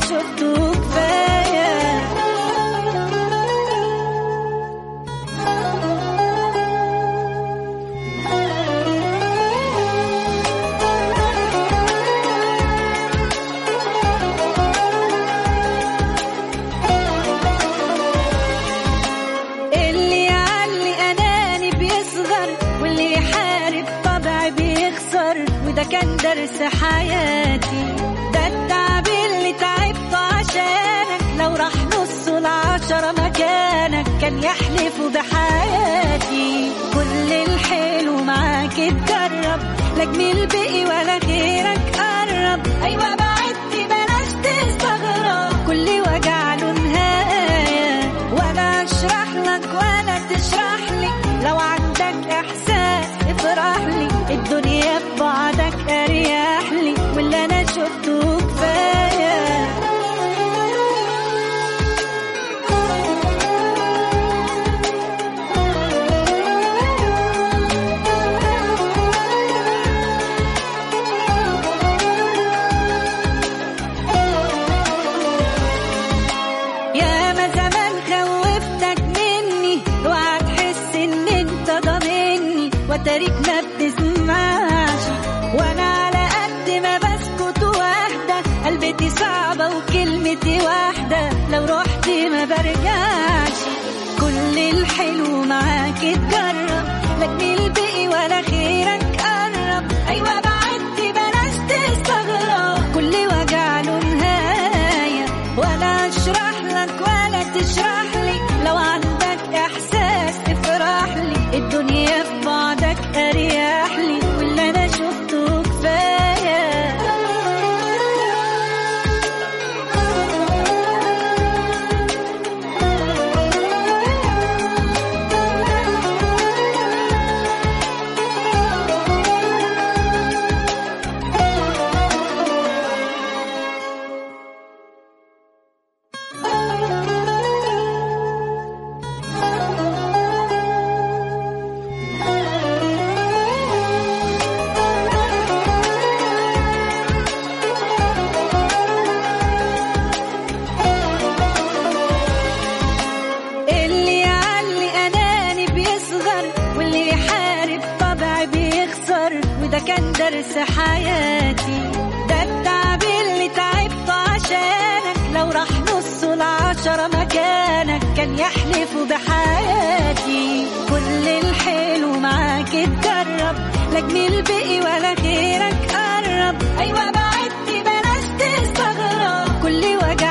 شفته كفاية. اللي يعلي أناني بيصغر، واللي يحارب طبع بيخسر، وده كان درس حياتي. ده التعب اللي تعبته عشانك، لو راح نصه العشرة مكانك كان يحلف بحياتي. كل الحلو معاك اتجرب، لا جميل بقي ولا غيرك قرب. أيوة بعدت بلاش تستغرب، كل وجع له نهاية. ولا أشرح لك ولا تشرح لي، لو عندك إحساس افرح لي. الدنيا ببعدك أريح لي، واللي أنا شفته كفاية. يا ما زمان خوفتك مني، اوعى تحس ان انت ضامني، وتاريك ما بتسمعش. وانا على قد ما بسكت واحدة، قلبتي صعبة وكلمتي واحدة، لو رحت ما برجعش. كل الحلو معاك اتجرب، لا جميل بقي ولا خيرك قرب. ايوه بعدت بلاش تستغرب، كل وجع له نهاية. ولا اشرح لك ولا تشرح لي، لو عندك احساس افرح لي. الدنيا في بعدك اريح لي، واللي انا شفته كفايه. اللي يعلي أناني بيصغر، واللي يحارب طبع بيخسر، وده كان درس حياتي. ده التعب اللي تعبته عشانك، لو راح نصه العشرة مكانك كان يحلف بحياتي. كل الحلو معاك اتجرب، لا جميل بقي ولا غيرك قرب. أيوة بعدت بلاش تستغرب، كل وجع